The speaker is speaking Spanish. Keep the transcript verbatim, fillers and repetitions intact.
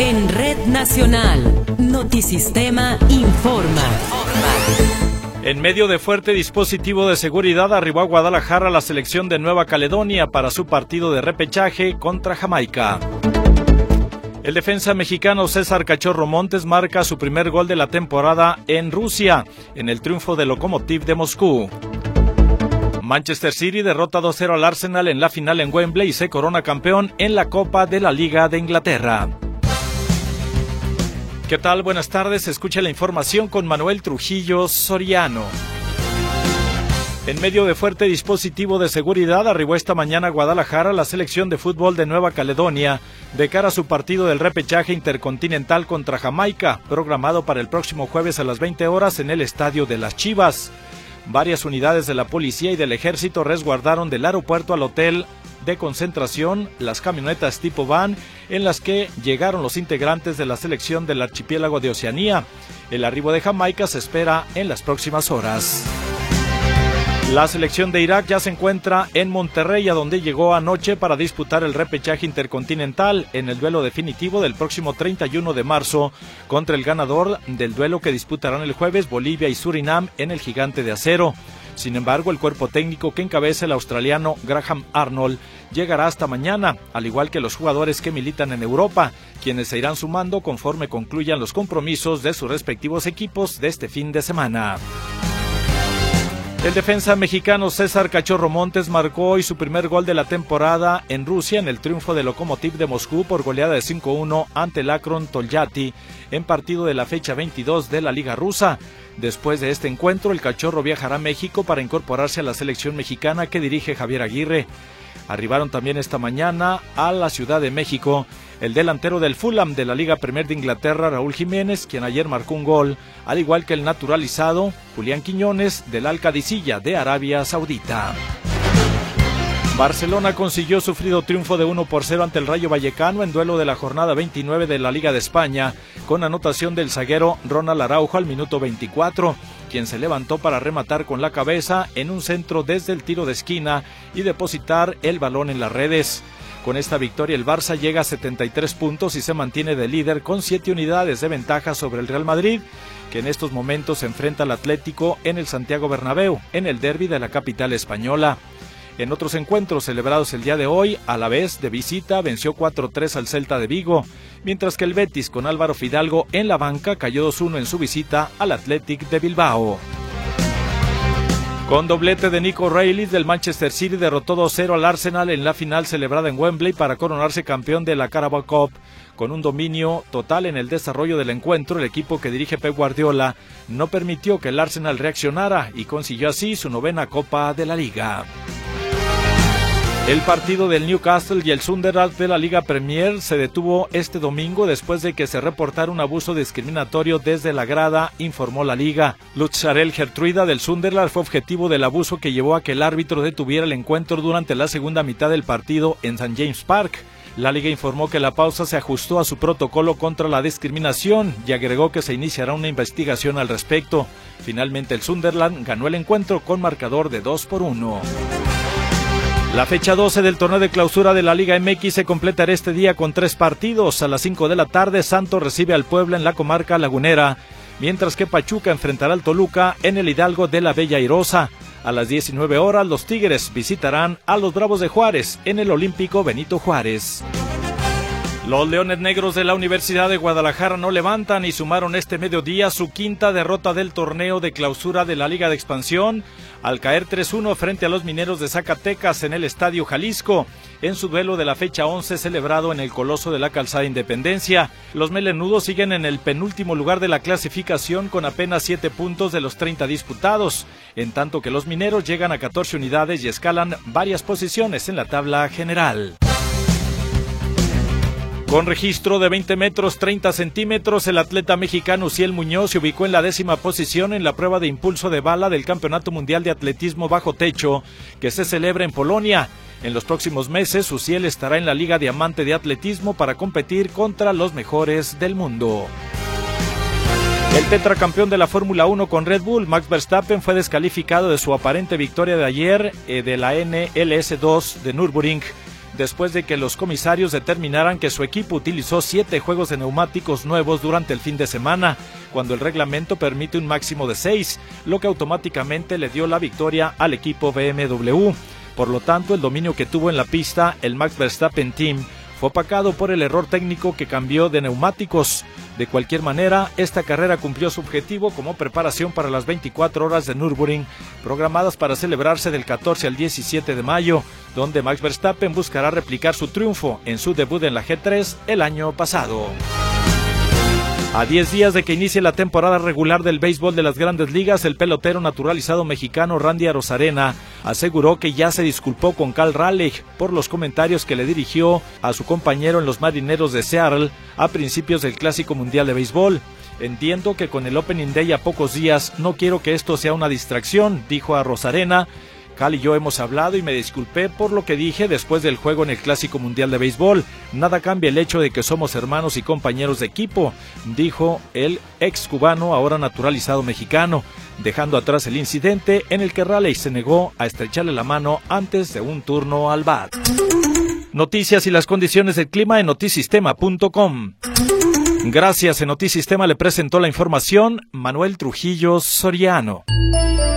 En Red Nacional, Notisistema informa. En medio de fuerte dispositivo de seguridad, arribó a Guadalajara la selección de Nueva Caledonia para su partido de repechaje contra Jamaica. El defensa mexicano César Cachorro Montes marca su primer gol de la temporada en Rusia, en el triunfo del Lokomotiv de Moscú. Manchester City derrota dos cero al Arsenal en la final en Wembley y se corona campeón en la Copa de la Liga de Inglaterra. ¿Qué tal? Buenas tardes, escucha la información con Manuel Trujillo Soriano. En medio de fuerte dispositivo de seguridad, arribó esta mañana a Guadalajara la selección de fútbol de Nueva Caledonia de cara a su partido del repechaje intercontinental contra Jamaica, programado para el próximo jueves a las veinte horas en el Estadio de las Chivas. Varias unidades de la policía y del ejército resguardaron del aeropuerto al hotel de concentración las camionetas tipo van en las que llegaron los integrantes de la selección del archipiélago de Oceanía. El arribo de Jamaica se espera en las próximas horas. La selección de Irak ya se encuentra en Monterrey, a donde llegó anoche para disputar el repechaje intercontinental en el duelo definitivo del próximo treinta y uno de marzo contra el ganador del duelo que disputarán el jueves Bolivia y Surinam en el Gigante de Acero. Sin embargo, el cuerpo técnico que encabeza el australiano Graham Arnold llegará hasta mañana, al igual que los jugadores que militan en Europa, quienes se irán sumando conforme concluyan los compromisos de sus respectivos equipos de este fin de semana. El defensa mexicano César Cachorro Montes marcó hoy su primer gol de la temporada en Rusia en el triunfo del Lokomotiv de Moscú por goleada de cinco uno ante el Akron Tolyatti en partido de la fecha veintidós de la Liga Rusa. Después de este encuentro, el Cachorro viajará a México para incorporarse a la selección mexicana que dirige Javier Aguirre. Arribaron también esta mañana a la Ciudad de México el delantero del Fulham de la Liga Premier de Inglaterra, Raúl Jiménez, quien ayer marcó un gol, al igual que el naturalizado Julián Quiñones del Al-Qadisiyah de Arabia Saudita. Barcelona consiguió sufrido triunfo de uno por cero ante el Rayo Vallecano en duelo de la jornada veintinueve de la Liga de España, con anotación del zaguero Ronald Araujo al minuto veinticuatro, quien se levantó para rematar con la cabeza en un centro desde el tiro de esquina y depositar el balón en las redes. Con esta victoria el Barça llega a setenta y tres puntos y se mantiene de líder con siete unidades de ventaja sobre el Real Madrid, que en estos momentos se enfrenta al Atlético en el Santiago Bernabéu, en el derbi de la capital española. En otros encuentros celebrados el día de hoy, Alavés de visita venció cuatro tres al Celta de Vigo, mientras que el Betis con Álvaro Fidalgo en la banca cayó dos uno en su visita al Athletic de Bilbao. Con doblete de Nico Reilly del Manchester City derrotó dos cero al Arsenal en la final celebrada en Wembley para coronarse campeón de la Carabao Cup. Con un dominio total en el desarrollo del encuentro, el equipo que dirige Pep Guardiola no permitió que el Arsenal reaccionara y consiguió así su novena Copa de la Liga. El partido del Newcastle y el Sunderland de la Liga Premier se detuvo este domingo después de que se reportara un abuso discriminatorio desde la grada, informó la Liga. Lutzarel Gertruida del Sunderland fue objetivo del abuso que llevó a que el árbitro detuviera el encuentro durante la segunda mitad del partido en Saint James Park. La Liga informó que la pausa se ajustó a su protocolo contra la discriminación y agregó que se iniciará una investigación al respecto. Finalmente el Sunderland ganó el encuentro con marcador de dos por uno. La fecha doce del torneo de clausura de la Liga M X se completará este día con tres partidos. A las cinco de la tarde, Santos recibe al Puebla en la comarca lagunera, mientras que Pachuca enfrentará al Toluca en el Hidalgo de la Bella Airosa. A las diecinueve horas, los Tigres visitarán a los Bravos de Juárez en el Olímpico Benito Juárez. Los Leones Negros de la Universidad de Guadalajara no levantan y sumaron este mediodía su quinta derrota del torneo de clausura de la Liga de Expansión, al caer tres uno frente a los Mineros de Zacatecas en el Estadio Jalisco, en su duelo de la fecha once celebrado en el Coloso de la Calzada Independencia. Los melenudos siguen en el penúltimo lugar de la clasificación con apenas siete puntos de los treinta disputados, en tanto que los Mineros llegan a catorce unidades y escalan varias posiciones en la tabla general. Con registro de veinte metros treinta centímetros, el atleta mexicano Uziel Muñoz se ubicó en la décima posición en la prueba de impulso de bala del Campeonato Mundial de Atletismo Bajo Techo, que se celebra en Polonia. En los próximos meses, Uziel estará en la Liga Diamante de Atletismo para competir contra los mejores del mundo. El tetracampeón de la Fórmula uno con Red Bull, Max Verstappen, fue descalificado de su aparente victoria de ayer eh, de la N L S dos de Nürburgring, después de que los comisarios determinaran que su equipo utilizó siete juegos de neumáticos nuevos durante el fin de semana, cuando el reglamento permite un máximo de seis, lo que automáticamente le dio la victoria al equipo B M W. Por lo tanto, el dominio que tuvo en la pista el Max Verstappen Team fue opacado por el error técnico que cambió de neumáticos. De cualquier manera, esta carrera cumplió su objetivo como preparación para las veinticuatro horas de Nürburgring, programadas para celebrarse del catorce al diecisiete de mayo, donde Max Verstappen buscará replicar su triunfo en su debut en la G tres el año pasado. A diez días de que inicie la temporada regular del béisbol de las Grandes Ligas, el pelotero naturalizado mexicano Randy Arozarena aseguró que ya se disculpó con Cal Raleigh por los comentarios que le dirigió a su compañero en los Marineros de Seattle a principios del Clásico Mundial de Béisbol. Entiendo que con el Opening Day a pocos días no quiero que esto sea una distracción, dijo Arozarena. Cal y yo hemos hablado y me disculpé por lo que dije después del juego en el Clásico Mundial de Béisbol. Nada cambia el hecho de que somos hermanos y compañeros de equipo, dijo el ex cubano, ahora naturalizado mexicano, dejando atrás el incidente en el que Raleigh se negó a estrecharle la mano antes de un turno al bat. Noticias y las condiciones del clima en notisistema punto com. Gracias, en Notisistema le presentó la información Manuel Trujillo Soriano.